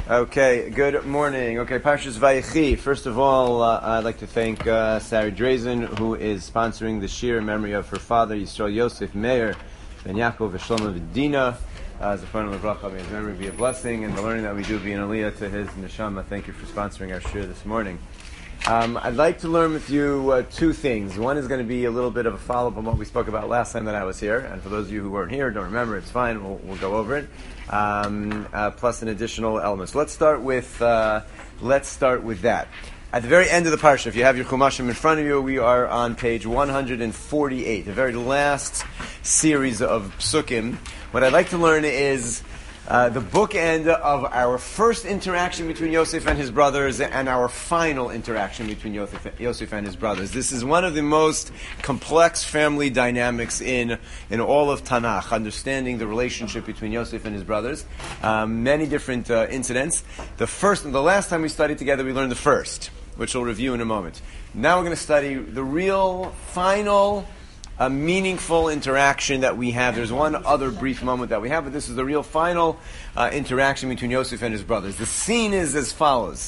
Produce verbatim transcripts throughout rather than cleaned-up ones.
Okay, good morning. Okay, Parshas Vayechi. First of all, uh, I'd like to thank uh, Sari Drazen, who is sponsoring the shir in memory of her father, Yisrael Yosef Meir, Ben Yaakov, Shlomo Vidina. As a friend of the bracha, may his memory be a blessing, and the learning that we do be an aliyah to his neshama. Thank you for sponsoring our shir this morning. Um, I'd like to learn with you uh, two things. One is going to be a little bit of a follow-up on what we spoke about last time that I was here, and for those of you who weren't here, don't remember, it's fine, we'll, we'll go over it. Um, uh, plus an additional element. So let's start with uh, let's start with that. At the very end of the parsha, if you have your chumashim in front of you, we are on page one hundred forty-eight, the very last series of psukim. What I'd like to learn is uh, the bookend of our first interaction between Yosef and his brothers and our final interaction between Yosef, Yosef and his brothers. This is one of the most complex family dynamics in, in all of Tanakh, understanding the relationship between Yosef and his brothers. Um, many different uh, incidents. The first, the last time we studied together, we learned the first, which we'll review in a moment. Now we're going to study the real, final, a meaningful interaction that we have. There's one other brief moment that we have, but this is the real final uh, interaction between Yosef and his brothers. The scene is as follows.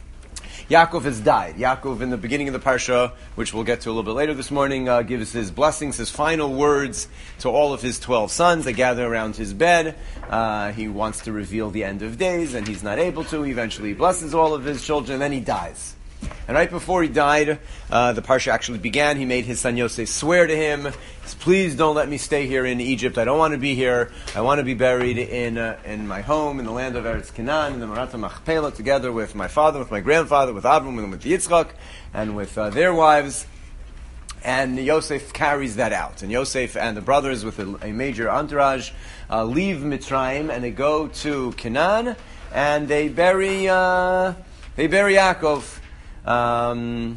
Yaakov has died. Yaakov, in the beginning of the parsha, which we'll get to a little bit later this morning, uh, gives his blessings, his final words to all of his twelve sons. They gather around his bed. Uh, he wants to reveal the end of days, and he's not able to. Eventually he blesses all of his children, and then he dies. And right before he died, uh, the parsha actually began. He made his son Yosef swear to him, please don't let me stay here in Egypt. I don't want to be here. I want to be buried in uh, in my home, in the land of Eretz Canaan, in the Marat Machpelah, together with my father, with my grandfather, with Avram, and with Yitzchak, and with uh, their wives. And Yosef carries that out. And Yosef and the brothers, with a, a major entourage, uh, leave Mitzrayim, and they go to Canaan, and they bury, uh, they bury Yaakov. Um,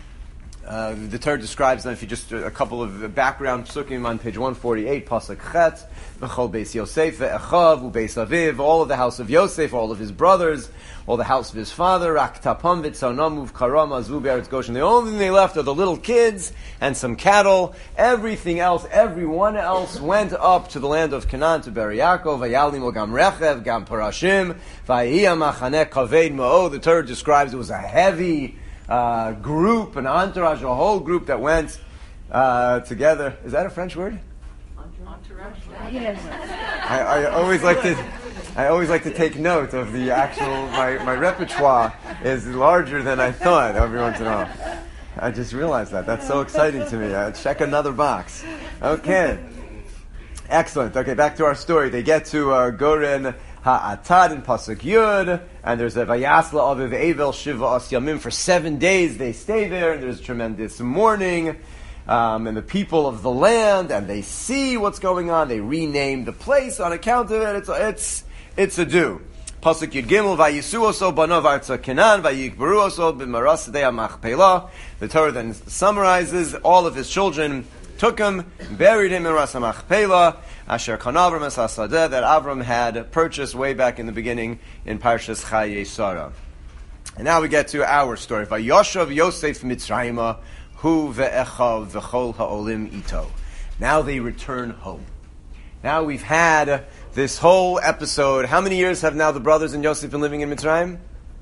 uh, the Torah describes them, if you just, a couple of background psukim on page one forty-eight, Pasuk Chet, V'chol Beis Yosef, Ve'echav, U'Beis Aviv, all of the house of Yosef, all of his brothers, all the house of his father, Rak Tapam V'Tzonam Uvkaram Azvu Be'eretz Goshen. The only thing they left are the little kids and some cattle. Everything else, everyone else went up to the land of Canaan to bury Yaakov. Vayalim Gam Rechev, Gam Parashim, Vayia Machaneh Kaved Ma'o. The Torah describes it was a heavy uh, group, an entourage, a whole group that went uh, together. Is that a French word? Entourage. Yes. I, I always like to. I always like to take note of the actual. My, my repertoire is larger than I thought. Every once in a while, I just realized that. That's so exciting to me. I check another box. Okay, excellent. Okay, back to our story. They get to uh, Goren Ha'atad in Pasuk Yud, and there's a Vayasla Aviv Evel Shiva As Yamim. For seven days they stay there, and there's tremendous mourning. Um, and the people of the land, and they see what's going on. They rename the place on account of it. It's it's it's a do. Pasuk Yud Gimel Vayisu Oso Banav Arza Kenan Vayikbaru Oso B'Maras Dei Machpelah. The Torah then summarizes all of his children took him, buried him in Ras Machpelah, Asher Kanav Ramas Hasadeh, that Avram had purchased way back in the beginning in Parshas Chayei Sarah. And now we get to our story. Vayoshav Yosef Mitzrayimah. Hu ve'echav v'chol ha'olim ito. Now they return home. Now we've had this whole episode. How many years have now the brothers and Yosef been living in Mitzrayim?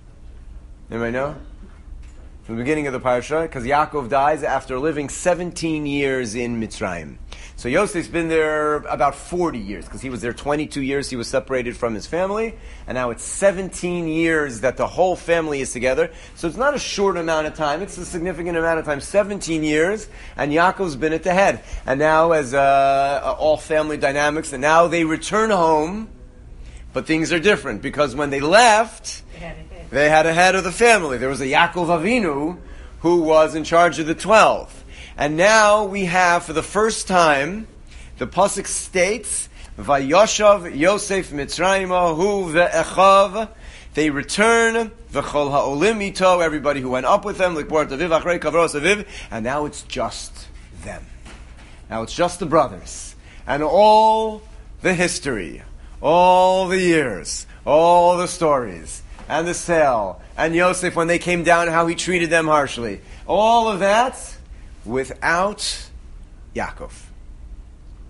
Anybody know? From the beginning of the parsha, because Yaakov dies after living seventeen years in Mitzrayim. So Yosef's been there about forty years, because he was there twenty-two years, he was separated from his family, and now it's seventeen years that the whole family is together. So it's not a short amount of time, it's a significant amount of time, seventeen years, and Yaakov's been at the head. And now as uh, all family dynamics, and now they return home, but things are different, because when they left, they had a head of the family. There was a Yaakov Avinu who was in charge of the twelve. And now we have, for the first time, the pasuk states, "Vayoshav Yosef Mitzrayimah hu ve'echav." They return, v'chol ha'olim ito, everybody who went up with them, l'kbor aviv achrei kavros aviv, and now it's just them. Now it's just the brothers, and all the history, all the years, all the stories, and the sale, and Yosef when they came down, how he treated them harshly, all of that without Yaakov.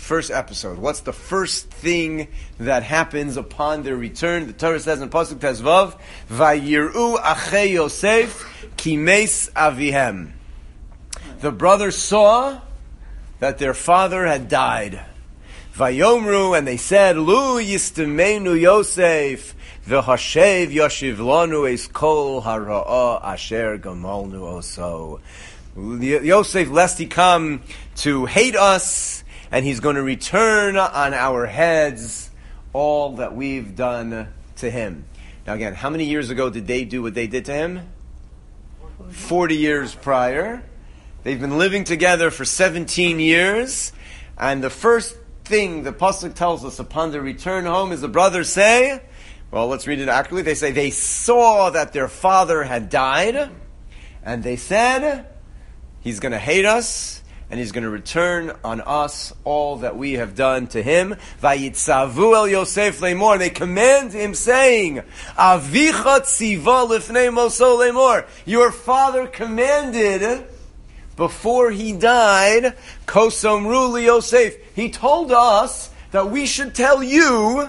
first episode? What's the first thing that happens upon their return? The Torah says in Pasuk Tezvav, Vayiru achei Yosef kimes avihem. The brothers saw that their father had died. Vayomru, and they said, Lu yistemenu Yosef, v'hashev yoshiv lanu es kol hara'ah asher gamalnu oso. Yosef, lest he come to hate us, and he's going to return on our heads all that we've done to him. Now again, how many years ago did they do what they did to him? Forty years prior. They've been living together for seventeen years, and the first thing the pasuk tells us upon their return home is the brothers say, well, let's read it accurately. They say they saw that their father had died, and they said, he's going to hate us, and he's going to return on us all that we have done to him. Vayitzavu el Yosef lemor. They command him, saying, Avicha tziva lifnei moso lemor. Your father commanded before he died, Kosomru li Yosef. He told us that we should tell you,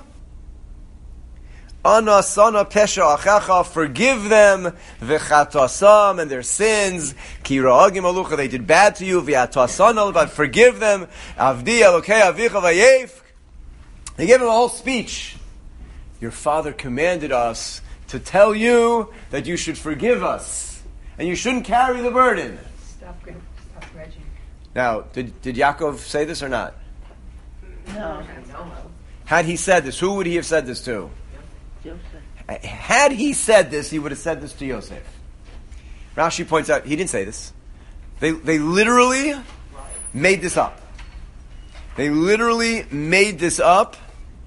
Ana sana pesha achacha, forgive them, v'chatasam, and their sins, ki ra'agim alucha, they did bad to you, v'chatasam, but forgive them, avdi elokei avicha vayef. They gave him a whole speech. Your father commanded us to tell you that you should forgive us, and you shouldn't carry the burden. Stop, stop grudging. Now, did, did Yaakov say this or not? No. Had he said this, who would he have said this to? Joseph. Had he said this, he would have said this to Yosef. Rashi points out, he didn't say this. They they literally made this up. They literally made this up.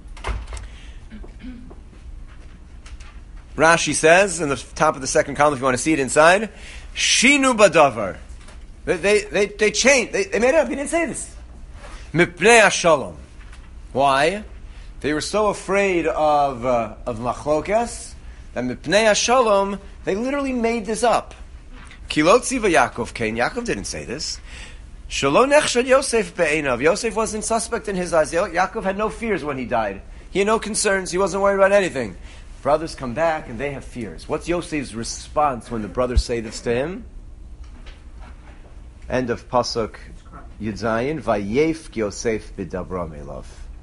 Rashi says, in the top of the second column, if you want to see it inside, Shinu badavar. They they they, they changed. They, they made it up. He didn't say this. Mipnei hashalom. Why? They were so afraid of uh, of machlokas that mipnei hashalom, they literally made this up. Kilotzi v'Yaakov Kain. Yaakov didn't say this. Shelo nechshad Yosef be'einav. Yosef wasn't suspect in his eyes. Yaakov had no fears when he died. He had no concerns. He wasn't worried about anything. Brothers come back and they have fears. What's Yosef's response when the brothers say this to him? End of pasuk Yud Zayin. Vayef Yosef b'dabra me'elav.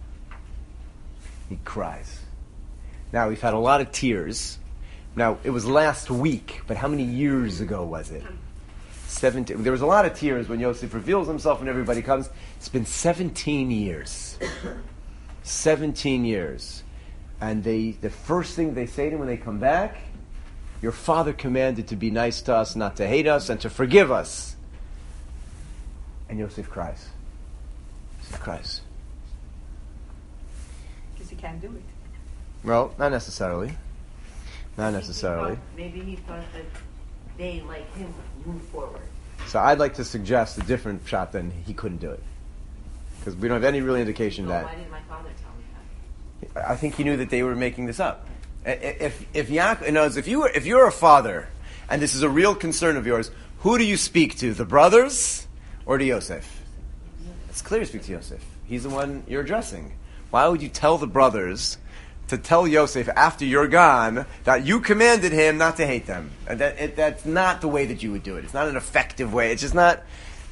He cries. Now, we've had a lot of tears. Now, it was last week, but how many years ago was it? Seventeen. There was a lot of tears when Yosef reveals himself and everybody comes. It's been seventeen years. seventeen years. And they, the first thing they say to him when they come back, your father commanded to be nice to us, not to hate us, and to forgive us. And Yosef cries. Yosef cries. He can't do it. Well, not necessarily. Not necessarily. Maybe he thought that they, like him, move forward. So I'd like to suggest a different shot than he couldn't do it. Because we don't have any real indication So that... why didn't my father tell me that? I think he knew that they were making this up. If if Yaakov, in other words, if you were, if you're a father, and this is a real concern of yours, who do you speak to? The brothers or to Yosef? It's clear to speak to Yosef. He's the one you're addressing. Why would you tell the brothers to tell Yosef after you're gone that you commanded him not to hate them? That, it, that's not the way that you would do it. It's not an effective way. It's just not...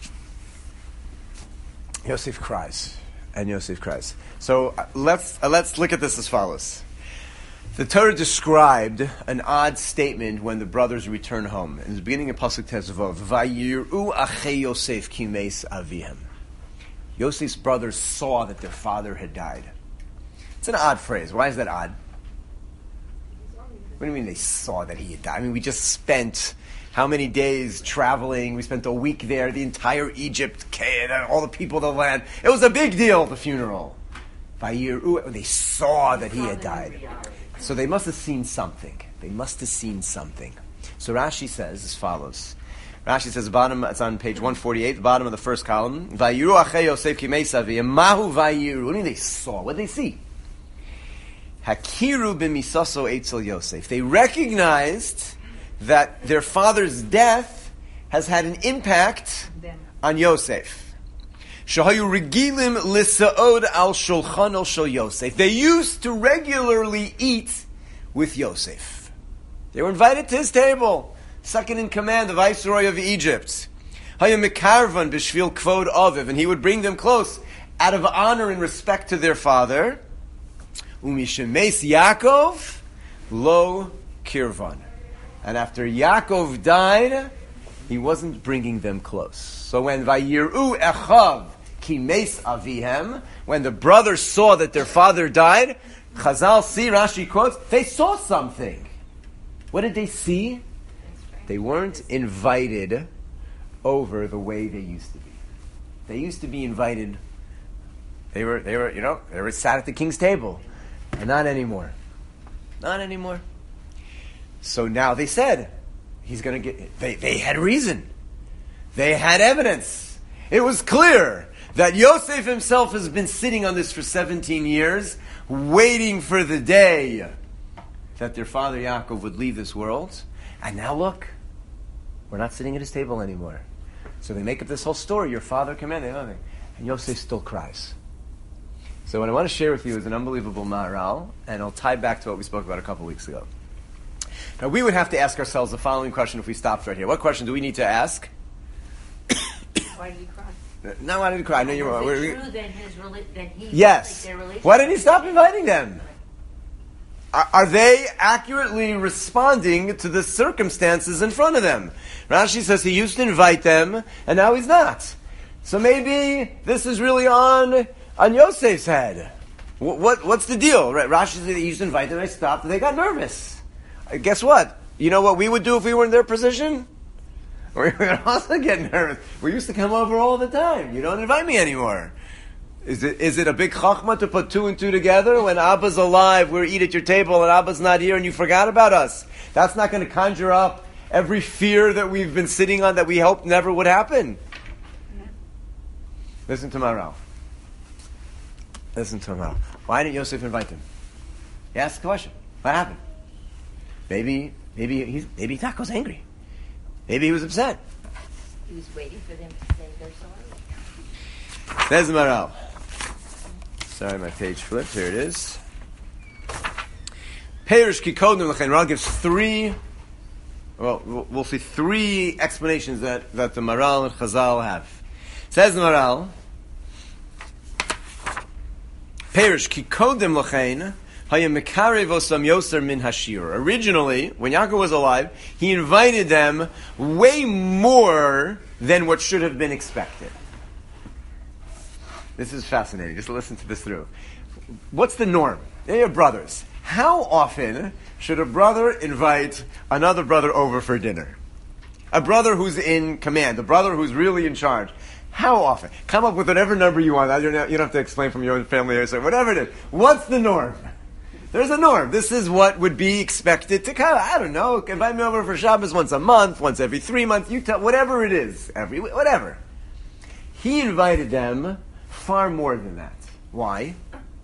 Yosef cries. And Yosef cries. So uh, let's uh, let's look at this as follows. The Torah described an odd statement when the brothers return home. In the beginning of Pasuk Tezvav, Vayiru achei Yosef kimes avihem. Yosef's brothers saw that their father had died. It's an odd phrase. Why is that odd? What do you mean they saw that he had died? I mean, we just spent how many days traveling? We spent a week there, the entire Egypt, all the people of the land. It was a big deal, the funeral. They saw that he had died. So they must have seen something. They must have seen something. So Rashi says as follows. Rashi says, bottom, it's on page one forty-eight, the bottom of the first column. Vayiru achei Yosef kimei saviyim. Mahu vayiru. What do you mean they saw? What did they see? Hakiru b'misaso eitzel Yosef. They recognized that their father's death has had an impact on Yosef. Shahayu regilim lisaod al shulchan al shel Yosef. They used to regularly eat with Yosef. They were invited to his table. Second in command, the viceroy of Egypt. Hayu mikarvan b'shvil kvod aviv, and he would bring them close out of honor and respect to their father. Umishemes Yaakov lo kirvan. And after Yaakov died, he wasn't bringing them close. So when Vayiru Echav Kimes Avihem, when the brothers saw that their father died, Chazal see, Rashi quotes, they saw something. What did they see? They weren't invited over the way they used to be. They used to be invited. They were, they were, you know, they were sat at the king's table. And not anymore. Not anymore. So now they said, he's going to get, they, they had reason. They had evidence. It was clear that Yosef himself has been sitting on this for seventeen years, waiting for the day that their father Yaakov would leave this world. And now look, we're not sitting at his table anymore. So they make up this whole story. Your father commanded, and Yosef still cries. So what I want to share with you is an unbelievable ma'aral, and it'll tie back to what we spoke about a couple weeks ago. Now we would have to ask ourselves the following question if we stopped right here. What question do we need to ask? Why did he cry? No, I didn't cry. I know you were. Is we're- it true that his rela- that he Yes. like their relationship? Why did he stop inviting them? Are, are they accurately responding to the circumstances in front of them? Rashi says he used to invite them, and now he's not. So maybe this is really on on Yosef's head. What, what what's the deal? Right? Rashi said he used to invite them, they stopped, and they got nervous. Uh, guess what? You know what we would do if we were in their position? We would also get nervous. We used to come over all the time. You don't invite me anymore. Is it is it a big chachma to put two and two together? When Abba's alive, we eat at your table, and Abba's not here, and you forgot about us. That's not going to conjure up every fear that we've been sitting on that we hoped never would happen. No. Listen to Maral. Listen to Maral. Why didn't Yosef invite them? He asked the question. What happened? Maybe, maybe he's maybe Taco's angry. Maybe he was upset. He was waiting for them to say they're sorry. Says the Maral. Sorry, my page flipped. Here it is. Perish Kikodnu L'chein. Maral gives three. Well, we'll we'll see three explanations that, that the Maral and Chazal have. Says the Maral. Perish Kikodem L'chein. Originally, when Yaakov was alive, he invited them way more than what should have been expected. This is fascinating. Just listen to this through. What's the norm? They are brothers. How often should a brother invite another brother over for dinner? A brother who's in command, a brother who's really in charge. How often? Come up with whatever number you want. You don't have to explain from your own family or so. Whatever it is. What's the norm? There's a norm. This is what would be expected to come. I don't know. Invite me over for Shabbos once a month, once every three months. You tell, whatever it is, every whatever. He invited them far more than that. Why?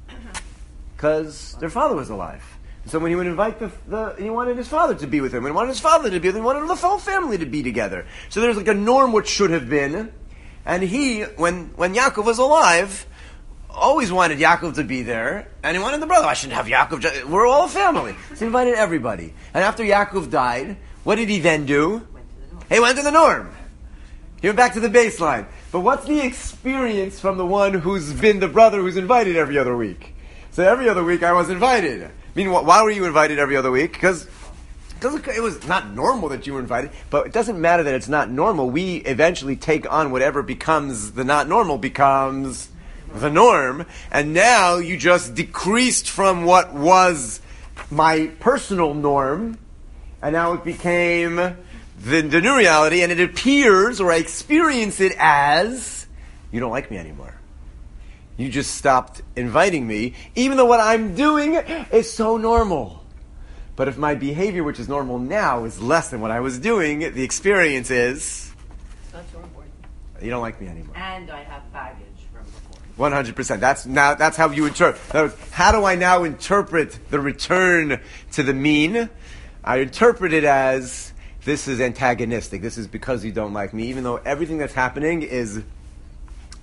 Because their father was alive. So when he would invite the, the, he wanted his father to be with him. When he wanted his father to be with him, he wanted the whole family to be together. So there's like a norm which should have been, and he, when when Yaakov was alive, always wanted Yaakov to be there, and he wanted the brother. I shouldn't have Yaakov. We're all a family. So he invited everybody. And after Yaakov died, what did he then do? He went to the norm. He went back to the baseline. But what's the experience from the one who's been the brother who's invited every other week? So every other week I was invited. I mean, why were you invited every other week? Because it was not normal that you were invited, but it doesn't matter that it's not normal. We eventually take on whatever becomes the not normal becomes the norm, and now you just decreased from what was my personal norm, and now it became the, the new reality, and it appears, or I experience it as, you don't like me anymore. You just stopped inviting me, even though what I'm doing is so normal. But if my behavior, which is normal now, is less than what I was doing, the experience is, Not so important. you don't like me anymore. And I have baggage from before. One hundred percent. That's now. That's how you interpret. In other words, how do I now interpret the return to the mean? I interpret it as this is antagonistic. This is because you don't like me, even though everything that's happening is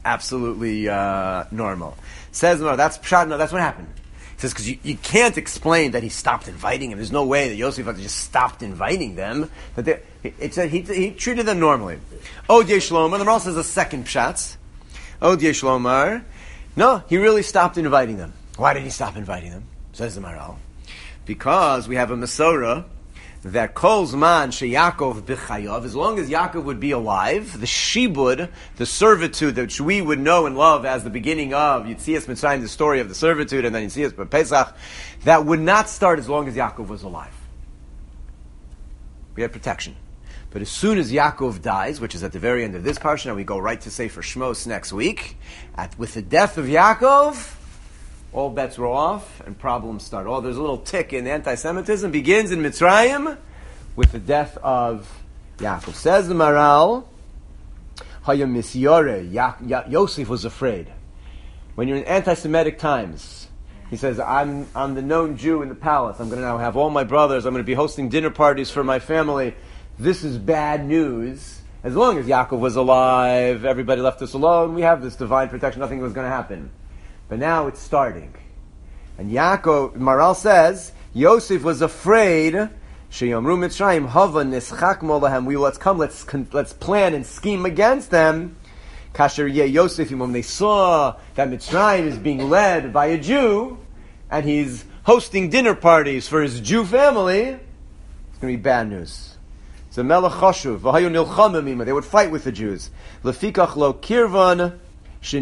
absolutely uh, normal. Says no, that's pshat. No, that's what happened. He says because you, you can't explain that he stopped inviting him. There's no way that Yosef just stopped inviting them. That they, it said he, he treated them normally. Od Yeshlomar. The Maral says a second pshat. Od Yeshlomar. No, he really stopped inviting them. Why did he stop inviting them? Says the Maral. Because we have a Masorah that Kol Zman Sheyakov B'chayav, as long as Yaakov would be alive, the shibud, the servitude that we would know and love as the beginning of Yitzias Mitzrayim, the story of the servitude, and then Yitzias Pesach, that would not start as long as Yaakov was alive. We had protection. But as soon as Yaakov dies, which is at the very end of this parsha, and we go right to Sefer Shmos next week, at, with the death of Yaakov, all bets were off and problems start. Oh, there's a little tick in anti-Semitism. Begins in Mitzrayim with the death of Yaakov. Says the Maral, Hayam Misyore, Yosef was afraid. When you're in anti-Semitic times, he says, I'm, I'm the known Jew in the palace. I'm going to now have all my brothers. I'm going to be hosting dinner parties for my family. This is bad news. As long as Yaakov was alive, everybody left us alone. We have this divine protection. Nothing was going to happen. But now it's starting. And Yaakov, Maral says, Yosef was afraid, Sheyomru Mitzrayim, Hava Nischak Molahem, we let's come, let's let's plan and scheme against them. Kasher Yeh Yosef, when they saw that Mitzrayim is being led by a Jew, and he's hosting dinner parties for his Jew family, it's going to be bad news. So Melech Chashuv, V'hayu Nilchamim Ima, they would fight with the Jews. Lefikach Lo Kirvan, So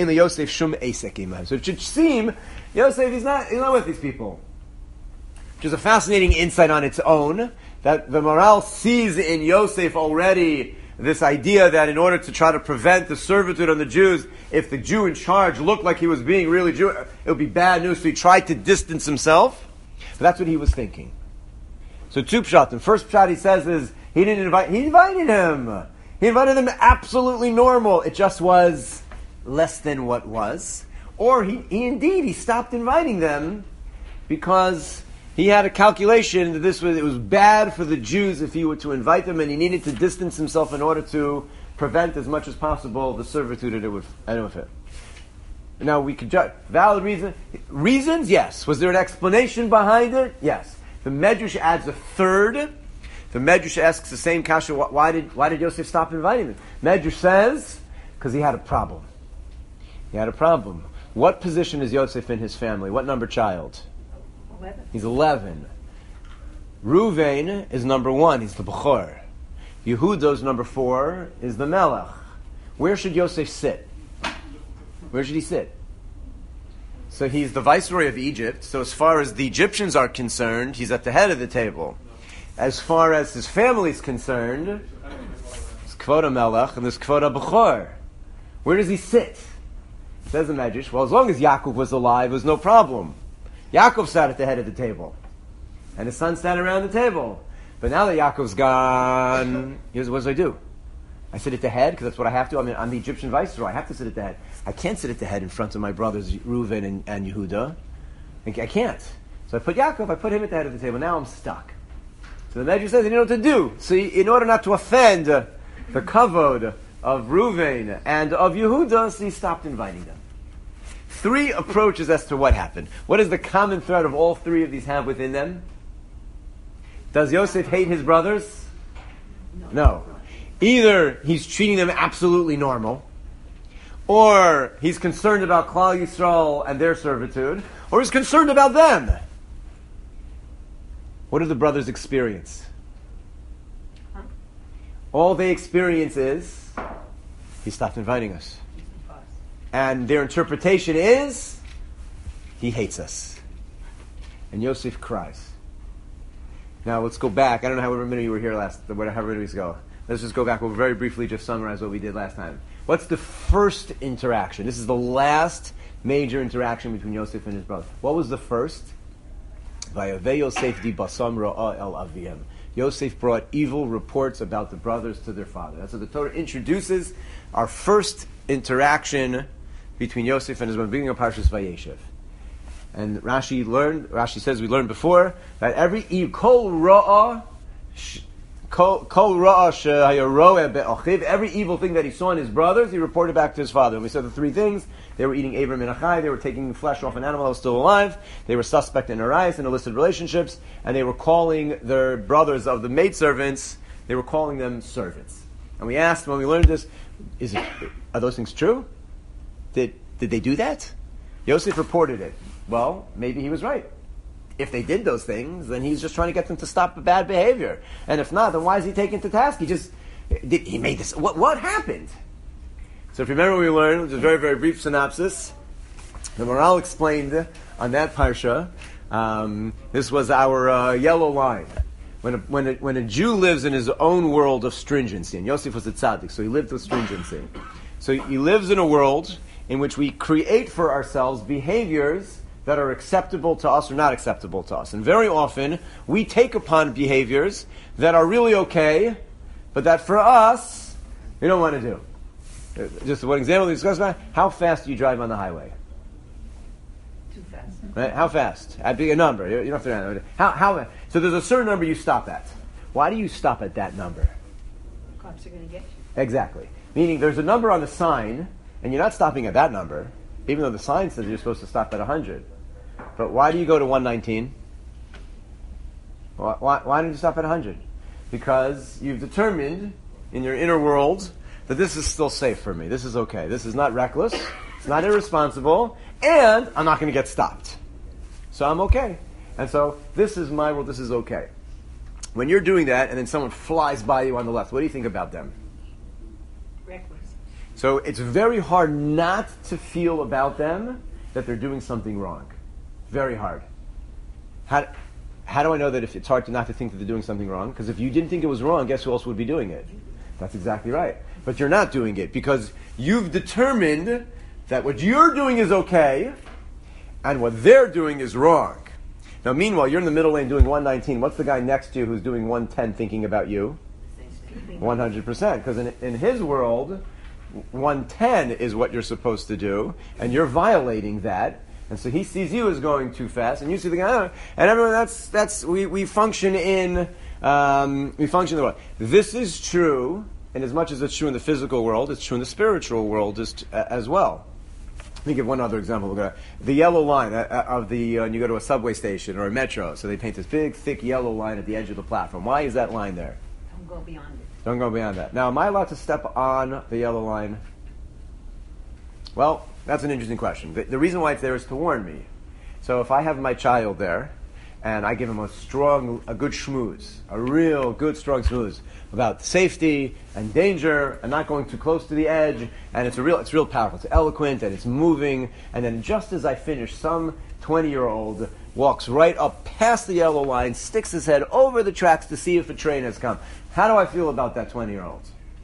it should seem Yosef he's not he's not with these people. Which is a fascinating insight on its own, that the Maral sees in Yosef already this idea that in order to try to prevent the servitude on the Jews, if the Jew in charge looked like he was being really Jew, it would be bad news. So he tried to distance himself. But that's what he was thinking. So two pshat. The first pshat he says is he didn't invite. He invited him. He invited them absolutely normal. It just was less than what was, or he, he indeed he stopped inviting them because he had a calculation that this was it was bad for the Jews if he were to invite them, and he needed to distance himself in order to prevent as much as possible the servitude that it would fit. Now we could judge valid reason reasons. Yes, was there an explanation behind it? Yes. The Medrash adds a third. The Medrash asks the same kasha. Why did why did Yosef stop inviting them? Medrash says because he had a problem. He had a problem. What position is Yosef in his family? What number child? Eleven. He's eleven. Ruvain is number one. He's the Bechor. Yehuda's number four is the Melech. Where should Yosef sit? Where should he sit? So he's the viceroy of Egypt. So as far as the Egyptians are concerned, he's at the head of the table. As far as his family is concerned, there's Kvod Melech and there's Kvod Bechor. Where does he sit? Says the Medrash, well, as long as Yaakov was alive, it was no problem. Yaakov sat at the head of the table. And his son sat around the table. But now that Yaakov's gone, here's what do I do? I sit at the head, because that's what I have to. I mean, I'm the Egyptian viceroy. I have to sit at the head. I can't sit at the head in front of my brothers, Reuven and, and Yehuda. I can't. So I put Yaakov, I put him at the head of the table. Now I'm stuck. So the Medrash says, you know what to do. So in order not to offend uh, the kavod of Reuven and of Yehuda, so he stopped inviting them. Three approaches as to what happened. What is the common thread of all three of these have within them? Does Yosef hate his brothers? No. no. Either he's treating them absolutely normal, or he's concerned about Klal Yisrael and their servitude, or he's concerned about them. What do the brothers experience? Huh? All they experience is, he stopped inviting us. And their interpretation is, he hates us. And Yosef cries. Now let's go back. I don't know how many you were here last, however many weeks ago. Let's just go back. We'll very briefly just summarize what we did last time. What's the first interaction? This is the last major interaction between Yosef and his brother. What was the first? Vayaveh Yosef di basam ra'a el aviyem. Yosef brought evil reports about the brothers to their father. That's what the Torah introduces our first interaction between Yosef and his brother, beginning of Parshas Vayeshev. And Rashi learned, Rashi says we learned before, that every kol ra'ah, Kol ra'a shehaya roeh be'achiv. Every evil thing that he saw in his brothers, he reported back to his father. And we said the three things. They were eating Aver min achai. They were taking flesh off an animal that was still alive. They were suspect in arayos and illicit relationships. And they were calling their brothers of the maidservants, they were calling them servants. And we asked when we learned this, is it, are those things true? Did, did they do that? Yosef reported it. Well, maybe he was right. If they did those things, then he's just trying to get them to stop the bad behavior. And if not, then why is he taken to task? He just, did, he made this, what, what happened? So if you remember what we learned, which is a very, very brief synopsis, the Maharal explained on that parsha, um, this was our uh, yellow line. When a, when, a, when a Jew lives in his own world of stringency, and Yosef was a tzaddik, so he lived with stringency. So he lives in a world in which we create for ourselves behaviors that are acceptable to us or not acceptable to us. And very often, we take upon behaviors that are really okay, but that for us, we don't want to do. Just one example we discussed about, how fast do you drive on the highway? Too fast. Right? How fast? I'd be a number. You don't have to. How? How? So there's a certain number you stop at. Why do you stop at that number? Cops are going to get you. Exactly. Meaning there's a number on the sign, and you're not stopping at that number, even though the sign says you're supposed to stop at one hundred. But why do you go to one nineteen? Why, why, why don't you stop at one hundred? Because you've determined in your inner world that this is still safe for me. This is okay. This is not reckless. It's not irresponsible. And I'm not going to get stopped. So I'm okay. And so this is my world. This is okay. When you're doing that and then someone flies by you on the left, what do you think about them? Reckless. So it's very hard not to feel about them that they're doing something wrong. Very hard. How, how do I know that if it's hard to not to think that they're doing something wrong? Because if you didn't think it was wrong, guess who else would be doing it? That's exactly right. But you're not doing it because you've determined that what you're doing is okay and what they're doing is wrong. Now, meanwhile, you're in the middle lane doing one nineteen. What's the guy next to you who's doing one ten thinking about you? one hundred percent. Because in, in his world, one ten is what you're supposed to do, and you're violating that. And so he sees you as going too fast, and you see the guy, oh, and everyone. That's that's we, we function in um, we function in the world. This is true, and as much as it's true in the physical world, it's true in the spiritual world as, as well. Let me give one other example. The yellow line of the uh, you go to a subway station or a metro, so they paint this big, thick yellow line at the edge of the platform. Why is that line there? Don't go beyond it. Don't go beyond that. Now, am I allowed to step on the yellow line? Well, that's an interesting question. The, the reason why it's there is to warn me. So if I have my child there, and I give him a strong, a good schmooze, a real good, strong schmooze about safety and danger and not going too close to the edge, and it's a real, it's real powerful. It's eloquent and it's moving. And then just as I finish, some twenty-year-old walks right up past the yellow line, sticks his head over the tracks to see if a train has come. How do I feel about that twenty-year-old?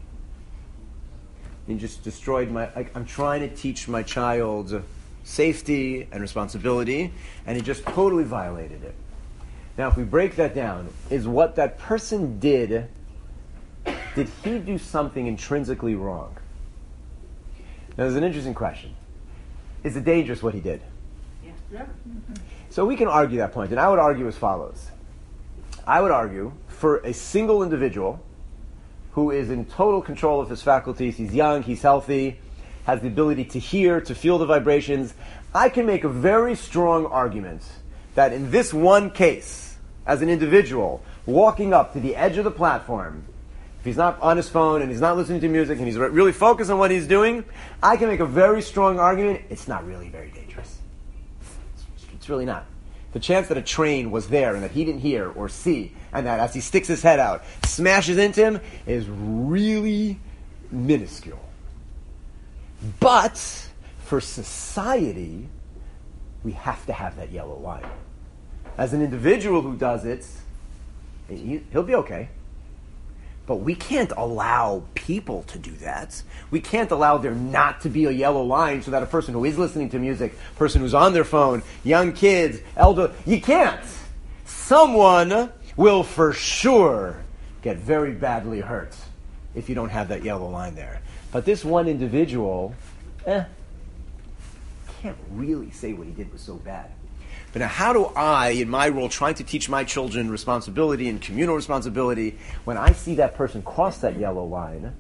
He just destroyed my... Like, I'm trying to teach my child safety and responsibility, and he just totally violated it. Now, if we break that down, is what that person did, did he do something intrinsically wrong? Now, there's an interesting question. Is it dangerous what he did? Yeah. Yeah. So we can argue that point, and I would argue as follows. I would argue for a single individual who is in total control of his faculties, he's young, he's healthy, has the ability to hear, to feel the vibrations, I can make a very strong argument that in this one case, as an individual, walking up to the edge of the platform, if he's not on his phone and he's not listening to music and he's really focused on what he's doing, I can make a very strong argument, it's not really very dangerous. It's really not. The chance that a train was there and that he didn't hear or see, and that as he sticks his head out, smashes into him, is really minuscule. But for society, we have to have that yellow line. As an individual who does it, he, he'll be okay. But we can't allow people to do that. We can't allow there not to be a yellow line so that a person who is listening to music, person who's on their phone, young kids, elder, you can't. Someone will for sure get very badly hurt if you don't have that yellow line there. But this one individual, eh, can't really say what he did was so bad. But now how do I, in my role, trying to teach my children responsibility and communal responsibility, when I see that person cross that yellow line,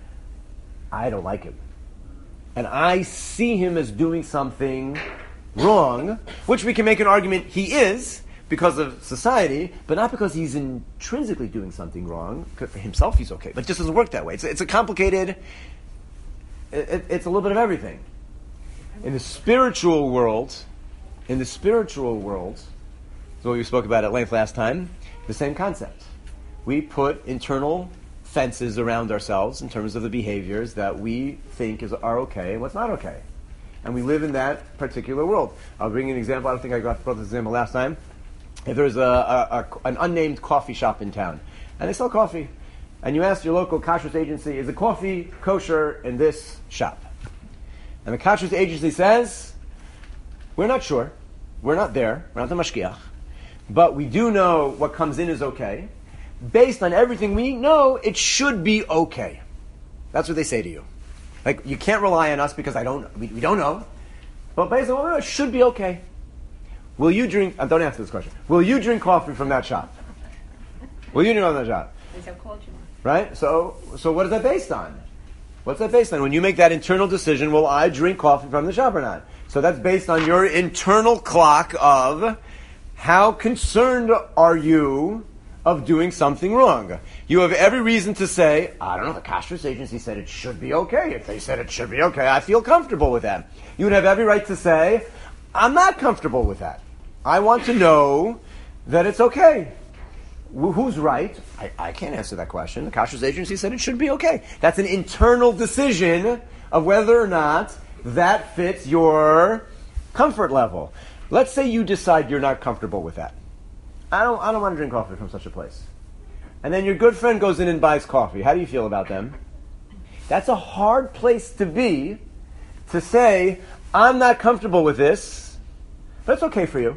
I don't like him. And I see him as doing something wrong, which we can make an argument he is because of society, but not because he's intrinsically doing something wrong. Because for himself, he's okay. But it just doesn't work that way. It's, it's a complicated, it, it, it's a little bit of everything. In the spiritual world, in the spiritual world, is what we spoke about at length last time, the same concept. We put internal fences around ourselves in terms of the behaviors that we think is, are okay and what's not okay. And we live in that particular world. I'll bring you an example. I don't think I got brought this example last time. If there's a, a, a an unnamed coffee shop in town, and they sell coffee, and you ask your local kashrus agency, is the coffee kosher in this shop? And the kashrus agency says, we're not sure. We're not there. We're not the mashgiach. But we do know what comes in is okay. Based on everything we know, it should be okay. That's what they say to you. Like, you can't rely on us because I don't, we, we don't know. But based on what we know, it should be okay. Will you drink, uh, don't answer this question. Will you drink coffee from that shop? Will you drink from that shop? Right? So, so what is that based on? What's that based on? When you make that internal decision, will I drink coffee from the shop or not? So that's based on your internal clock of how concerned are you of doing something wrong. You have every reason to say, I don't know, the kashrus agency said it should be okay. If they said it should be okay, I feel comfortable with that. You would have every right to say, I'm not comfortable with that. I want to know that it's okay. Wh- who's right? I, I can't answer that question. The kashrus agency said it should be okay. That's an internal decision of whether or not that fits your comfort level. Let's say you decide you're not comfortable with that. I don't I don't want to drink coffee from such a place. And then your good friend goes in and buys coffee. How do you feel about them? That's a hard place to be, to say, I'm not comfortable with this, but it's okay for you.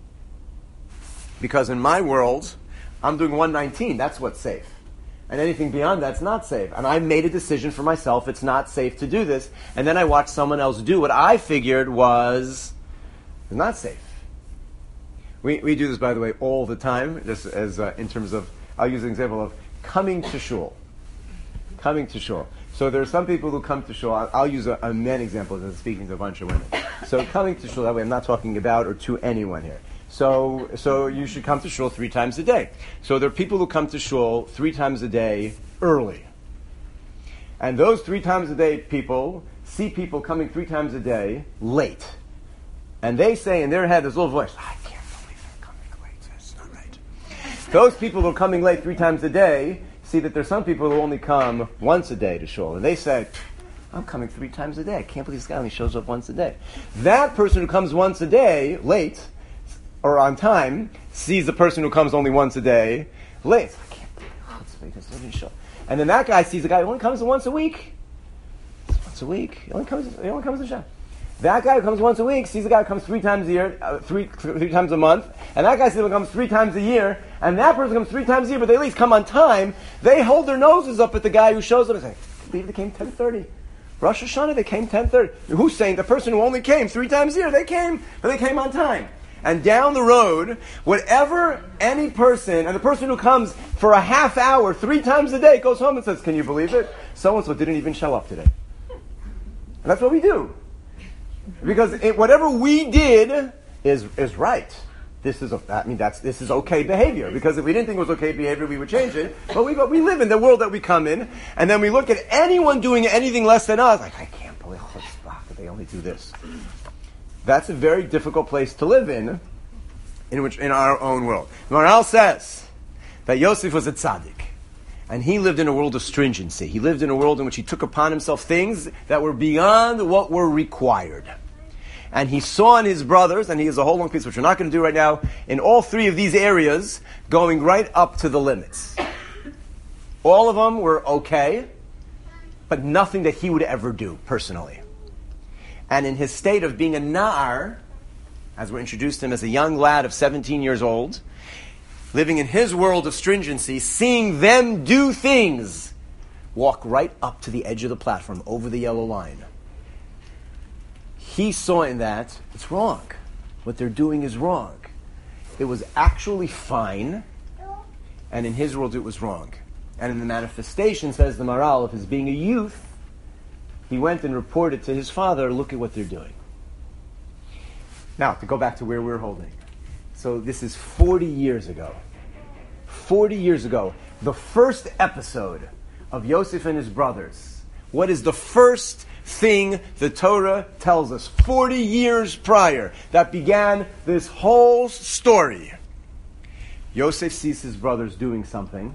Because in my world, I'm doing one nineteen. That's what's safe. And anything beyond that's not safe. And I made a decision for myself, it's not safe to do this. And then I watched someone else do what I figured was not safe. We we do this, by the way, all the time, just as uh, in terms of, I'll use an example of coming to shul. Coming to shul. So there are some people who come to shul, I'll, I'll use a, a men example as speaking to a bunch of women. So coming to shul, that way I'm not talking about or to anyone here. So so you should come to shul three times a day. So there are people who come to shul three times a day early. And those three times a day people see people coming three times a day late. And they say in their head, this little voice, I can't believe they're coming late. That's not right. Those people who are coming late three times a day see that there's some people who only come once a day to shul. And they say, I'm coming three times a day. I can't believe this guy only shows up once a day. That person who comes once a day, late, or on time, sees the person who comes only once a day, late. I can't believe this doesn't show. And then that guy sees a guy who only comes once a week. Once a week. He only comes, he only comes to shul. That guy who comes once a week sees a guy who comes three times a year, uh, three three times a month, and that guy sees him comes three times a year, and that person comes three times a year, but they at least come on time. They hold their noses up at the guy who shows up and say, I believe they came ten thirty. Rosh Hashanah, they came ten thirty. Who's saying the person who only came three times a year, they came, but they came on time. And down the road, whatever any person, and the person who comes for a half hour, three times a day, goes home and says, can you believe it? So-and-so didn't even show up today. And that's what we do. Because it, whatever we did is is right. This is a, I mean that's this is okay behavior. Because if we didn't think it was okay behavior, we would change it. But we we live in the world that we come in, and then we look at anyone doing anything less than us, like I can't believe that they only do this. That's a very difficult place to live in, in which in our own world. Maharal says that Yosef was a tzaddik. And he lived in a world of stringency. He lived in a world in which he took upon himself things that were beyond what were required. And he saw in his brothers, and he has a whole long piece, which we're not going to do right now, in all three of these areas, going right up to the limits. All of them were okay, but nothing that he would ever do, personally. And in his state of being a na'ar, as we're introduced to him as a young lad of seventeen years old, living in his world of stringency, seeing them do things, walk right up to the edge of the platform, over the yellow line. He saw in that, it's wrong. What they're doing is wrong. It was actually fine, and in his world it was wrong. And in the manifestation, says the Maharal, of his being a youth, he went and reported to his father, look at what they're doing. Now, to go back to where we're holding. So this is forty years ago. forty years ago, the first episode of Yosef and his brothers. What is the first thing the Torah tells us forty years prior that began this whole story? Yosef sees his brothers doing something.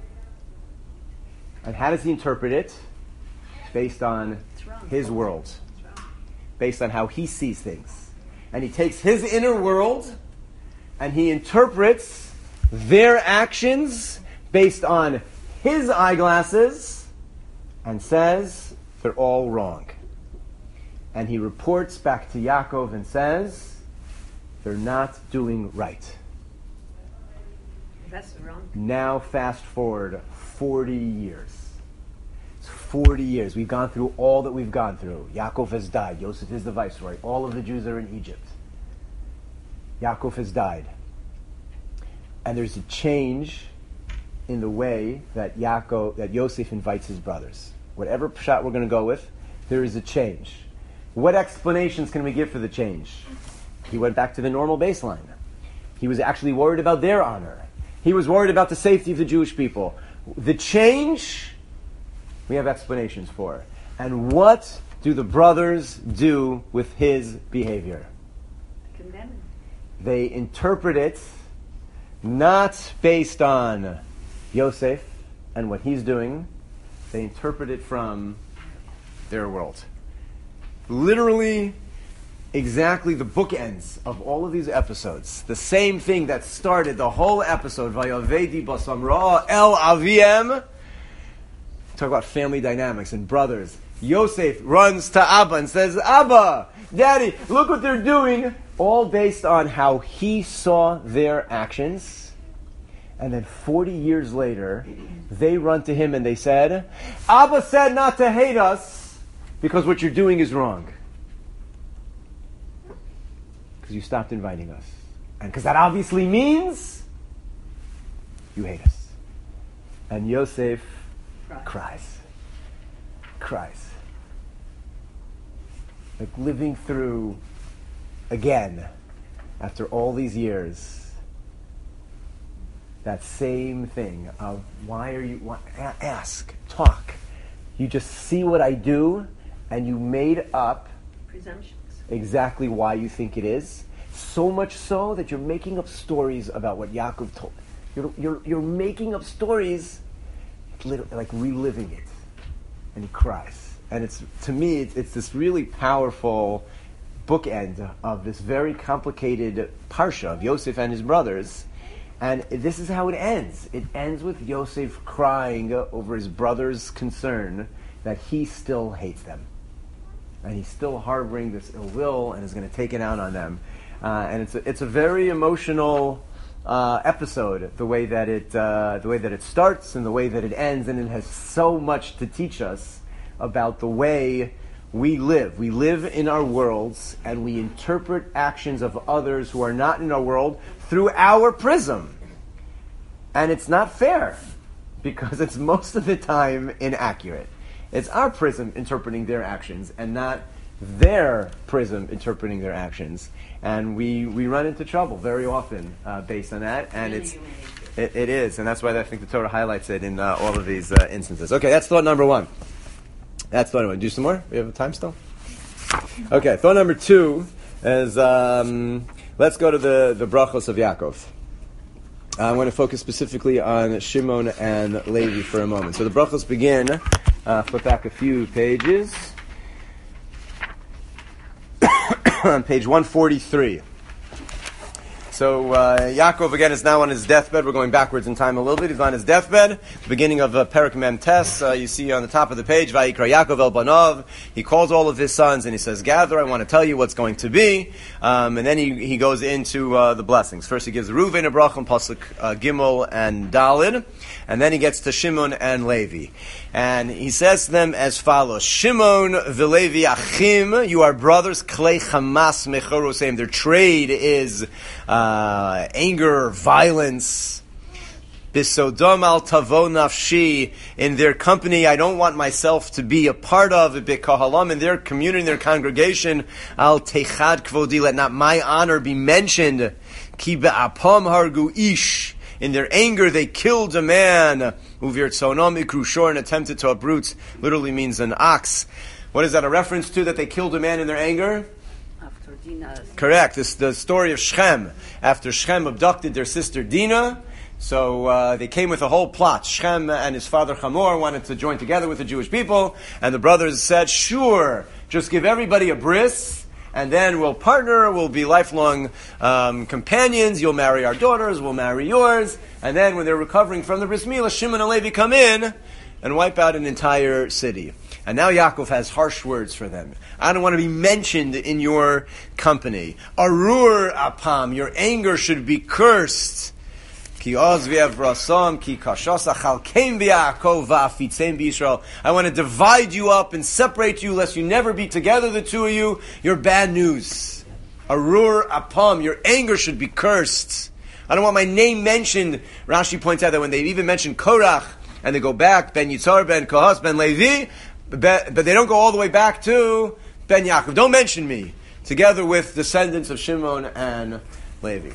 And how does he interpret it? Based on his world. Based on how he sees things. And he takes his inner world and he interprets their actions based on his eyeglasses and says they're all wrong. And he reports back to Yaakov and says they're not doing right. That's wrong. Now fast forward forty years. It's forty years. We've gone through all that we've gone through. Yaakov has died. Yosef is the viceroy. All of the Jews are in Egypt. Yaakov has died. And there's a change in the way that Yaakov, that Yosef invites his brothers. Whatever pshat we're going to go with, there is a change. What explanations can we give for the change? He went back to the normal baseline. He was actually worried about their honor. He was worried about the safety of the Jewish people. The change, we have explanations for. And what do the brothers do with his behavior? Condemn him. They interpret it not based on Yosef and what he's doing. They interpret it from their world. Literally, exactly the bookends of all of these episodes. The same thing that started the whole episode, Vayavedi Basamra El Aviem. Talk about family dynamics and brothers. Yosef runs to Abba and says, Abba, Daddy, look what they're doing. All based on how he saw their actions. And then forty years later, they run to him and they said, Abba said not to hate us because what you're doing is wrong. Because you stopped inviting us. And because that obviously means you hate us. And Yosef Right. cries. Cries. Like living through, again, after all these years, that same thing of why are you, why, ask, talk. You just see what I do and you made up Presumptions. exactly why you think it is. So much so that you're making up stories about what Yaakov told. You're, you're, you're making up stories, like reliving it. And he cries. And it's, to me, it's, it's this really powerful bookend of this very complicated parsha of Yosef and his brothers. And this is how it ends. It ends with Yosef crying over his brother's concern that he still hates them. And he's still harboring this ill will and is going to take it out on them. Uh, and it's a, it's a very emotional uh, episode, the way that it uh, the way that it starts and the way that it ends, and it has so much to teach us about the way we live. We live in our worlds, and we interpret actions of others who are not in our world through our prism. And it's not fair, because it's most of the time inaccurate. It's our prism interpreting their actions, and not their prism interpreting their actions. And we, we run into trouble very often uh, based on that. And Really it's human it, it is, and that's why I think the Torah highlights it in uh, all of these uh, instances. Okay, that's thought number one. That's thought number one. Do some more? We have time still? Okay, thought number two is, um, let's go to the, the brachos of Yaakov. Uh, I'm going to focus specifically on Shimon and Levi for a moment. So the brachos begin, uh, flip back a few pages, on page one forty-three. So uh, Yaakov again is now on his deathbed. We're going backwards in time a little bit. He's on his deathbed. The beginning of uh, Perek Mem Tes. Uh, you see on the top of the page, Vayikra Yaakov el Banav. He calls all of his sons and he says, "Gather. I want to tell you what's going to be." Um, and then he, he goes into uh, the blessings. First, he gives Reuven a bracha, pasuk uh, Gimel and Dalid, and then he gets to Shimon and Levi, and he says to them as follows: Shimon v'Levi achim. You are brothers. Klei chamas mechorosem. Their trade is Uh, anger, violence. Bisodom al tavo nafshi. In their company, I don't want myself to be a part of. Bikahalam, in their community, in their congregation, al techad kvodi. Let not my honor be mentioned. Ki be'apam hargu ish. In their anger, they killed a man. Uvir tzonom ikrushor, and attempted to uproot. Literally means an ox. What is that a reference to? That they killed a man in their anger? Correct. This is the story of Shechem. After Shechem abducted their sister Dinah, so uh, they came with a whole plot. Shechem and his father Hamor wanted to join together with the Jewish people, and the brothers said, "Sure, just give everybody a bris, and then we'll partner. We'll be lifelong um, companions. You'll marry our daughters. We'll marry yours." And then, when they're recovering from the bris milah, Shimon and Levi come in and wipe out an entire city. And now Yaakov has harsh words for them. I don't want to be mentioned in your company. Arur apam, your anger should be cursed. Ki oz v'evrasam, ki kashos achalkeim v'Yaakov v'afitzem v'Yisrael. I want to divide you up and separate you, lest you never be together, the two of you. You're bad news. Arur apam, your anger should be cursed. I don't want my name mentioned. Rashi points out that when they even mention Korach, and they go back, Ben Yitzhar, Ben Kohas, Ben Levi, but they don't go all the way back to Ben Yaakov. Don't mention me, together with descendants of Shimon and Levi.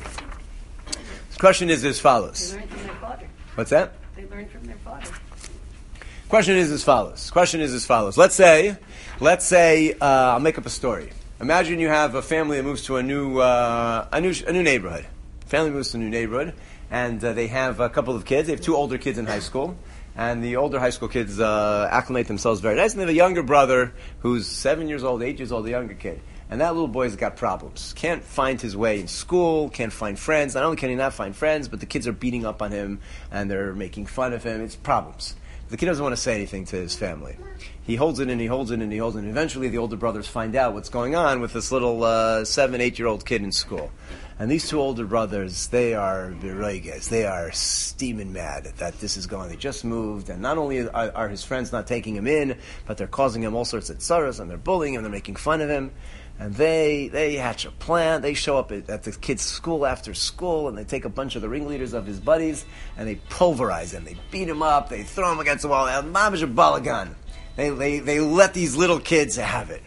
The question is as follows. They learned from their father. What's that? They learned from their father. Question is as follows. Question is as follows. Let's say, let's say, uh, I'll make up a story. Imagine you have a family that moves to a new, uh, a new, a new neighborhood. Family moves to a new neighborhood, and uh, they have a couple of kids. They have two older kids in high school. And the older high school kids uh, acclimate themselves very nice. And they have a younger brother who's seven years old, eight years old, a younger kid. And that little boy's got problems. Can't find his way in school, can't find friends. Not only can he not find friends, but the kids are beating up on him and they're making fun of him. It's problems. The kid doesn't want to say anything to his family. He holds it and he holds it and he holds it. And eventually the older brothers find out what's going on with this little uh, seven, eight-year-old kid in school. And these two older brothers, they are viroiges. They are steaming mad that this is going. They just moved, and not only are, are his friends not taking him in, but they're causing him all sorts of tsaras, and they're bullying him, they're making fun of him. And they they hatch a plan. They show up at, at the kid's school after school, and they take a bunch of the ringleaders of his buddies, and they pulverize him. They beat him up. They throw him against the wall. Mamash a balagan. They, they, they let these little kids have it.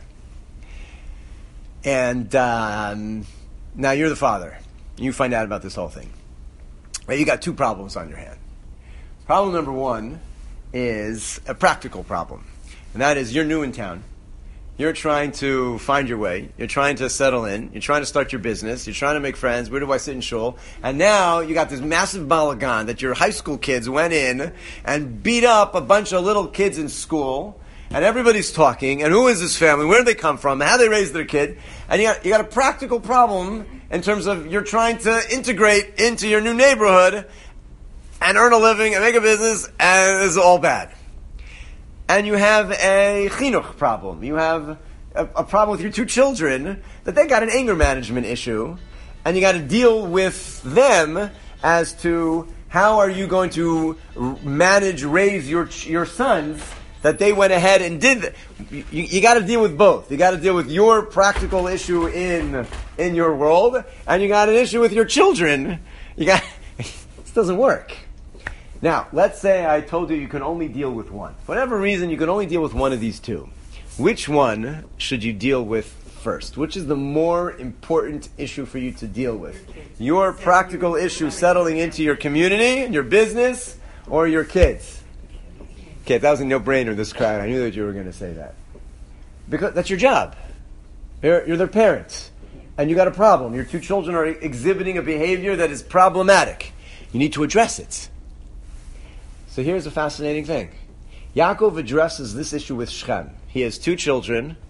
And um, now you're the father. You find out about this whole thing. Well, you got two problems on your hand. Problem number one is a practical problem. And that is, you're new in town. You're trying to find your way. You're trying to settle in. You're trying to start your business. You're trying to make friends. Where do I sit in shul? And now you got this massive balagan that your high school kids went in and beat up a bunch of little kids in school. And everybody's talking. And who is this family? Where did they come from? How they raised their kid? And you got, you got a practical problem in terms of you're trying to integrate into your new neighborhood and earn a living and make a business, and it's all bad. And you have a chinuch problem. You have a, a problem with your two children that they got an anger management issue, and you got to deal with them as to how are you going to manage, raise your your sons that they went ahead and did. Th- you you got to deal with both. You got to deal with your practical issue in in your world, and you got an issue with your children. You got this doesn't work. Now, let's say I told you you can only deal with one. For whatever reason, you can only deal with one of these two. Which one should you deal with first? Which is the more important issue for you to deal with? Your practical issue settling into your community, your business, or your kids? Okay, that was a no-brainer, this crowd. I knew that you were going to say that. Because that's your job. You're, you're their parents. And you got a problem. Your two children are exhibiting a behavior that is problematic. You need to address it. So here's a fascinating thing. Yaakov addresses this issue with Shechem. He has two children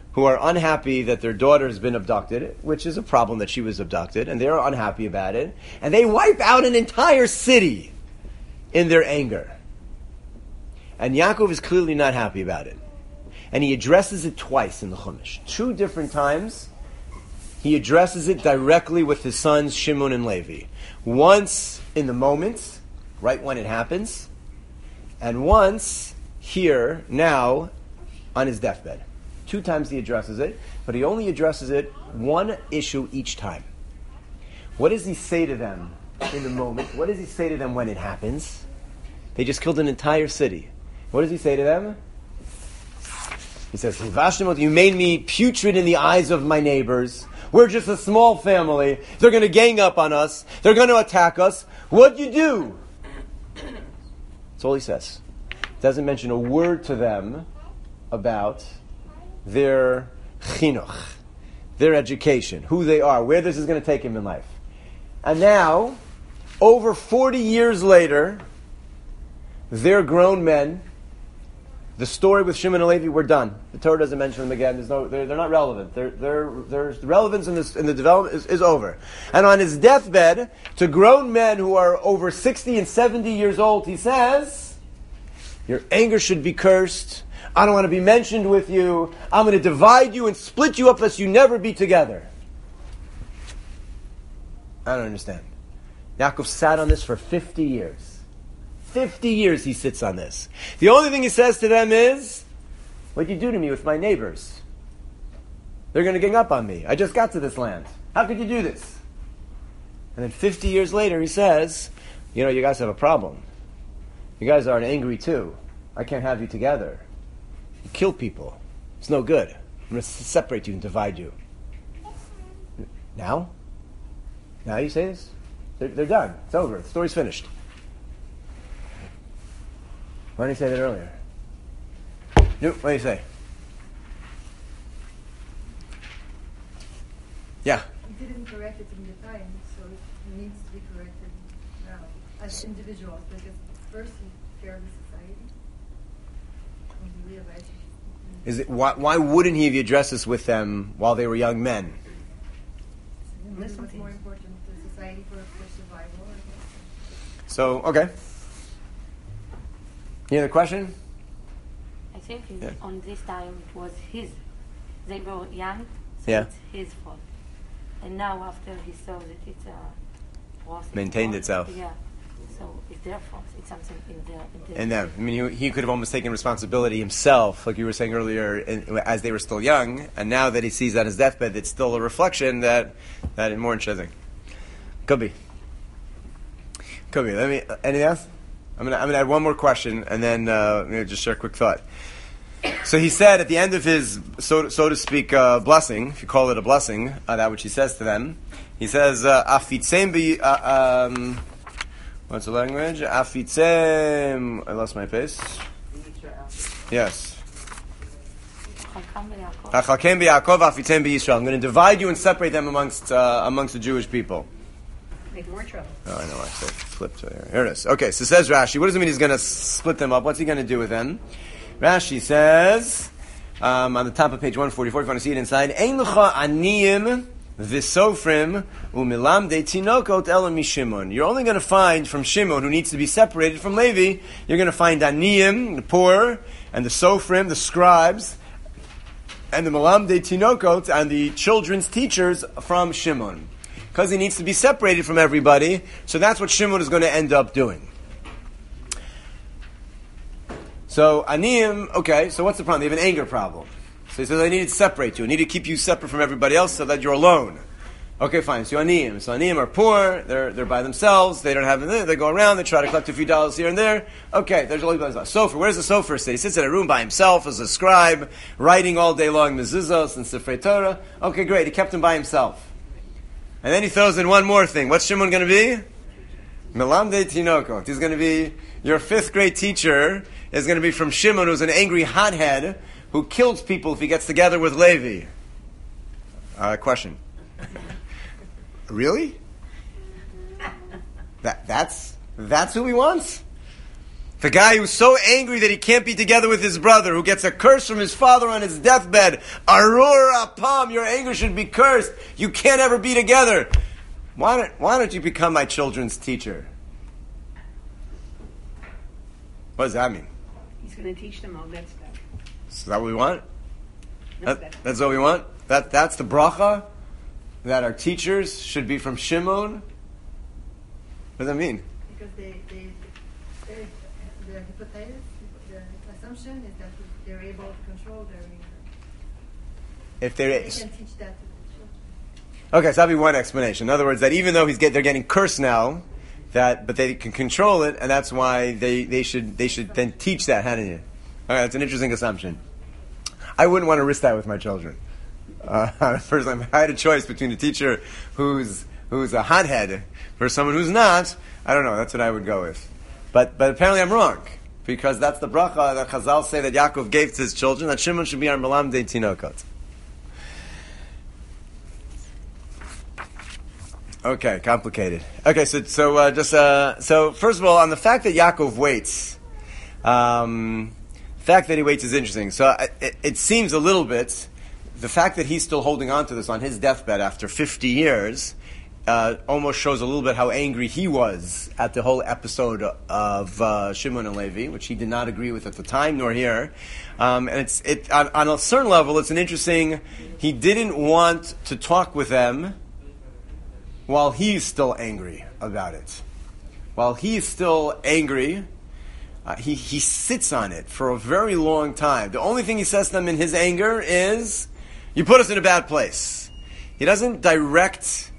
who are unhappy that their daughter has been abducted, which is a problem that she was abducted, and they're unhappy about it, and they wipe out an entire city in their anger. And Yaakov is clearly not happy about it. And he addresses it twice in the Chumash. Two different times, he addresses it directly with his sons Shimon and Levi. Once in the moment, right when it happens, and once here, now, on his deathbed. Two times he addresses it, but he only addresses it one issue each time. What does he say to them in the moment? What does he say to them when it happens? They just killed an entire city. What does he say to them? He says, you made me putrid in the eyes of my neighbors. We're just a small family. They're going to gang up on us. They're going to attack us. What'd you do? That's all he says. Doesn't mention a word to them about their chinuch, their education, who they are, where this is going to take him in life. And now, over forty years later, they're grown men. The story with Shimon and Levi, we're done. The Torah doesn't mention them again. There's no, they're, they're not relevant. They're, they're, their relevance in, this, in the development is, is over. And on his deathbed, to grown men who are over sixty and seventy years old, he says, your anger should be cursed. I don't want to be mentioned with you. I'm going to divide you and split you up lest you never be together. I don't understand. Yaakov sat on this for fifty years. fifty years he sits on this. The only thing he says to them is, what'd you do to me with my neighbors? They're going to gang up on me. I just got to this land. How could you do this? And then fifty years later he says, you know, you guys have a problem. You guys are angry too. I can't have you together. You kill people. It's no good. I'm going to separate you and divide you. Now? Now you say this? They're, they're done. It's over. The story's finished. Why didn't you say that earlier? No, what do you say? Yeah. He didn't correct it in the time, so it needs to be corrected now as individuals, because first he failed the society. And he realized. Is it why? Why wouldn't he have addressed this with them while they were young men? This was more important to society for, for survival. So okay. Any other question? I think it's Yeah. on this time it was his. They were young, so Yeah. it's his fault. And now after he saw that it's a process. Maintained itself. Yeah. So it's their fault. It's something in their. In their And then, I mean, he, he could have almost taken responsibility himself, like you were saying earlier, in, as they were still young. And now that he sees on his deathbed, it's still a reflection that that more interesting. Could be. Could be. Let me. Anything else? I'm gonna. I'm gonna add one more question, and then uh, I'm gonna just share a quick thought. So he said at the end of his, so so to speak, uh, blessing, if you call it a blessing, uh, that which he says to them, he says, "Afitzem bi." Uh, um, what's the language? Afitzem. I lost my pace. Yes. Achalkem b'Yaakov, afitzem b'Yisrael. I'm going to divide you and separate them amongst uh, amongst the Jewish people. Make more trouble. Oh, I know. I said flipped here. Here it is. Okay, so says Rashi. What does it mean he's going to split them up? What's he going to do with them? Rashi says um, on the top of page one forty-four, if you want to see it inside, Ein l'cha aniyim v'sofrim u'milamdei tinokot ela mishimon. You're only going to find from Shimon, who needs to be separated from Levi, you're going to find aniyim, the poor, and the sofrim, the scribes, and the milamdei tinokot, and the children's teachers from Shimon. Because he needs to be separated from everybody, so that's what Shimon is going to end up doing. So, Aniyim, okay, so what's the problem? They have an anger problem. So he says, I need to separate you. I need to keep you separate from everybody else so that you're alone. Okay, fine. So Aniyim. So Aniyim are poor, they're they're by themselves, they don't have anything, they go around, they try to collect a few dollars here and there. Okay, there's always by themselves. Sofer, where does the Sofer sit? He sits in a room by himself as a scribe, writing all day long mezuzos and Sifrei Torah. Okay, great, he kept him by himself. And then he throws in one more thing. What's Shimon going to be? Melamdei Tinokot. He's going to be, your fifth grade teacher is going to be from Shimon, who's an angry hothead who kills people if he gets together with Levi. Uh, question. Really? That that's that's who he wants? The guy who's so angry that he can't be together with his brother, who gets a curse from his father on his deathbed. Arur apam, your anger should be cursed. You can't ever be together. Why don't, why don't you become my children's teacher? What does that mean? He's going to teach them all that stuff. Is that what we want? That's, That, that. that's what we want? That That's the bracha? That our teachers should be from Shimon? What does that mean? Because they, they, they the hypothesis, the assumption is that they're able to control their anger. If They they're... can teach that to the children. Okay, so that'd be one explanation. In other words, that even though he's get, they're getting cursed now, that but they can control it, and that's why they, they should they should then teach that, hadn't you? Okay, that's an interesting assumption. I wouldn't want to risk that with my children. Uh, first, I had a choice between a teacher who's who's a hothead versus someone who's not. I don't know. That's what I would go with. But but apparently I'm wrong, because that's the bracha that Chazal say that Yaakov gave to his children, that Shimon should be our melam de tinokot. Okay, complicated. Okay, so so uh, just uh, so first of all, on the fact that Yaakov waits, um, the fact that he waits is interesting. So uh, it, it seems a little bit. The fact that he's still holding on to this on his deathbed after fifty years uh, almost shows a little bit how angry he was at the whole episode of uh, Shimon and Levi, which he did not agree with at the time nor here. Um, and it's it on, on a certain level, it's an interesting. He didn't want to talk with them while he's still angry about it. While he's still angry, uh, he he sits on it for a very long time. The only thing he says to them in his anger is, "You put us in a bad place." He doesn't direct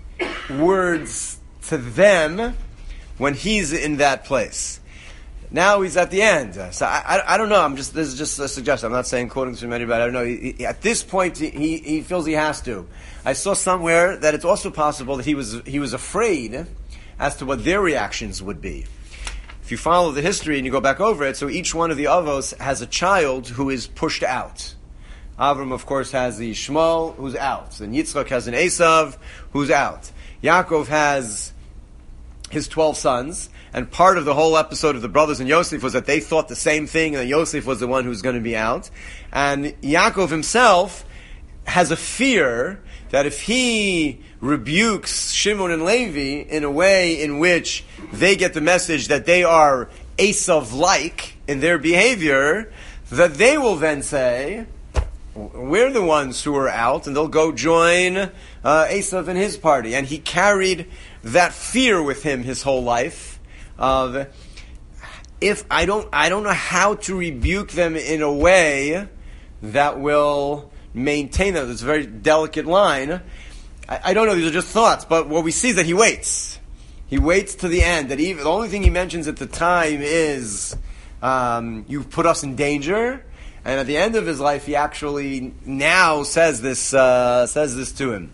words to them when he's in that place. Now he's at the end. So I, I, I don't know. I'm just this is just a suggestion. I'm not saying quoting from anybody. I don't know. He, he, at this point, he he feels he has to. I saw somewhere that it's also possible that he was he was afraid as to what their reactions would be. If you follow the history and you go back over it, so each one of the avos has a child who is pushed out. Avram, of course, has the Shmuel, who's out. And Yitzchak has an Esav, who's out. Yaakov has his twelve sons. And part of the whole episode of the brothers and Yosef was that they thought the same thing, and that Yosef was the one who's going to be out. And Yaakov himself has a fear that if he rebukes Shimon and Levi in a way in which they get the message that they are Esav-like in their behavior, that they will then say, we're the ones who are out, and they'll go join uh, Esav and his party. And he carried that fear with him his whole life. Of if I don't, I don't know how to rebuke them in a way that will maintain them. It's a very delicate line. I, I don't know. These are just thoughts. But what we see is that he waits. He waits to the end. That even the only thing he mentions at the time is, um, "You've put us in danger." And at the end of his life, he actually now says this. Uh, says this to him.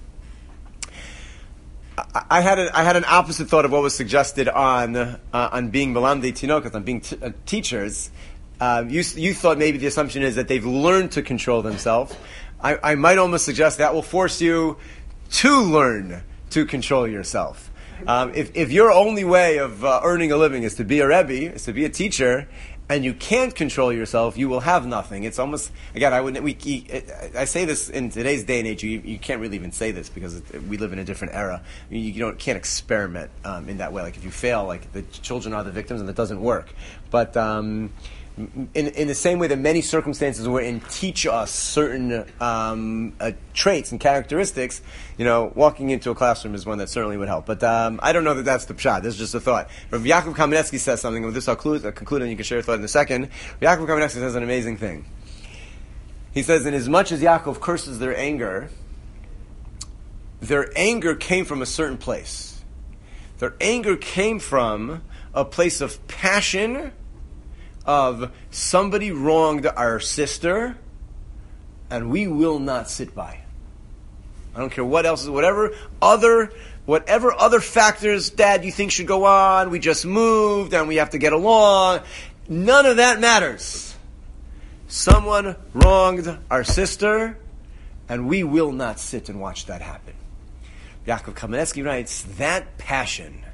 I had a, I had an opposite thought of what was suggested on uh, on being Melamdei Tinokot, on being t- uh, teachers. Uh, you you thought maybe the assumption is that they've learned to control themselves. I, I might almost suggest that will force you to learn to control yourself. Um, if if your only way of uh, earning a living is to be a rebbe, is to be a teacher, and you can't control yourself, you will have nothing. It's almost, again, I wouldn't. We, I say this in today's day and age. You, you can't really even say this because it, we live in a different era. You, you don't can't experiment um, in that way. Like if you fail, like the children are the victims, and it doesn't work. But um, in in the same way that many circumstances wherein teach us certain um, uh, traits and characteristics, you know, walking into a classroom is one that certainly would help. But um, I don't know that that's the pshat. This is just a thought. Rav Yaakov Kamenetsky says something. With this, I'll conclude, I'll conclude, and you can share your thought in a second. Rav Yaakov Kamenetsky says an amazing thing. He says, in as much as Yaakov curses their anger, their anger came from a certain place. Their anger came from a place of passion, of somebody wronged our sister, and we will not sit by. I don't care what else is, whatever other, whatever other factors, Dad, you think should go on. We just moved and we have to get along. None of that matters. Someone wronged our sister, and we will not sit and watch that happen. Yaakov Kamenetsky writes, that passion,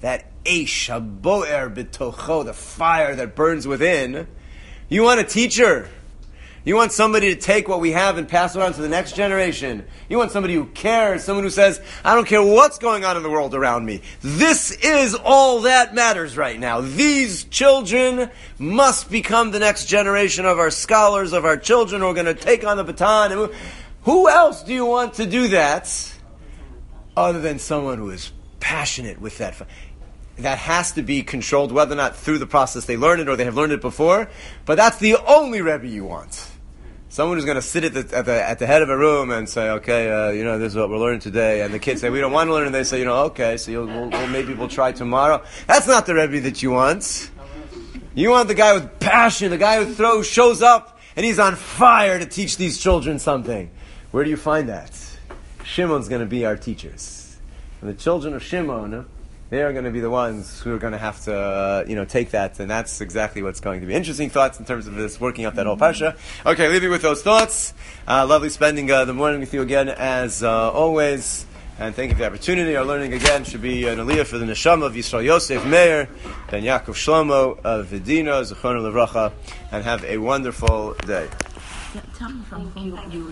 that eish, haboer b'tocho, the fire that burns within. You want a teacher. You want somebody to take what we have and pass it on to the next generation. You want somebody who cares, someone who says, I don't care what's going on in the world around me. This is all that matters right now. These children must become the next generation of our scholars, of our children who are going to take on the baton. And who else do you want to do that other than someone who is passionate with that? That has to be controlled, whether or not through the process they learn it or they have learned it before. But that's the only Rebbe you want. Someone who's going to sit at the, at the at the head of a room and say, okay, uh, you know, this is what we're learning today. And the kids say, we don't want to learn. And they say, you know, okay, so you'll, we'll, we'll, maybe we'll try tomorrow. That's not the Rebbe that you want. You want the guy with passion, the guy who throws, shows up, and he's on fire to teach these children something. Where do you find that? Shimon's going to be our teachers. And the children of Shimon, they are going to be the ones who are going to have to, uh, you know, take that, and that's exactly what's going to be. Interesting thoughts in terms of this, working out that whole parsha. Okay, leave you with those thoughts. Uh, lovely spending uh, the morning with you again, as uh, always. And thank you for the opportunity. Our learning again should be an aliyah for the neshama of Yisrael Yosef Meir, Ben Yaakov Shlomo of Vidina, Zechron Levracha, and have a wonderful day. Yeah, tell me from whom you